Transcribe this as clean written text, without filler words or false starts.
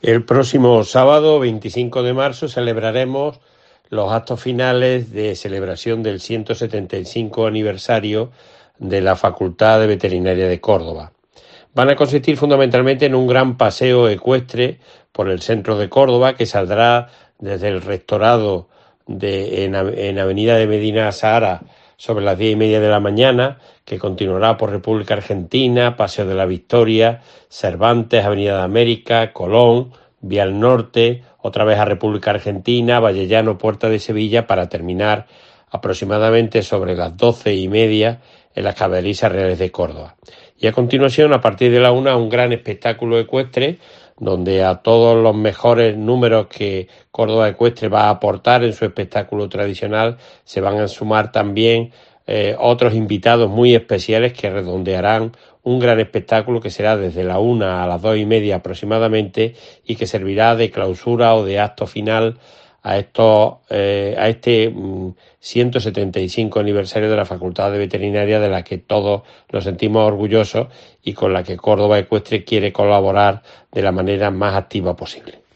El próximo sábado, 25 de marzo, celebraremos los actos finales de celebración del 175 aniversario de la Facultad de Veterinaria de Córdoba. Van a consistir fundamentalmente en un gran paseo ecuestre por el centro de Córdoba que saldrá desde el rectorado en Avenida de Medina Sahara sobre las 10:30 de la mañana, que continuará por República Argentina, Paseo de la Victoria, Cervantes, Avenida de América, Colón, Vía al Norte, otra vez a República Argentina, Vallecano, Puerta de Sevilla, para terminar aproximadamente sobre las 12:30 en las Caballerizas Reales de Córdoba. Y a continuación, a partir de la 1, un gran espectáculo ecuestre, donde a todos los mejores números que Córdoba Ecuestre va a aportar en su espectáculo tradicional se van a sumar también otros invitados muy especiales que redondearán un gran espectáculo que será desde la 1 a las 2:30 aproximadamente y que servirá de clausura o de acto final a este 175 aniversario de la Facultad de Veterinaria, de la que todos nos sentimos orgullosos y con la que Córdoba Ecuestre quiere colaborar de la manera más activa posible.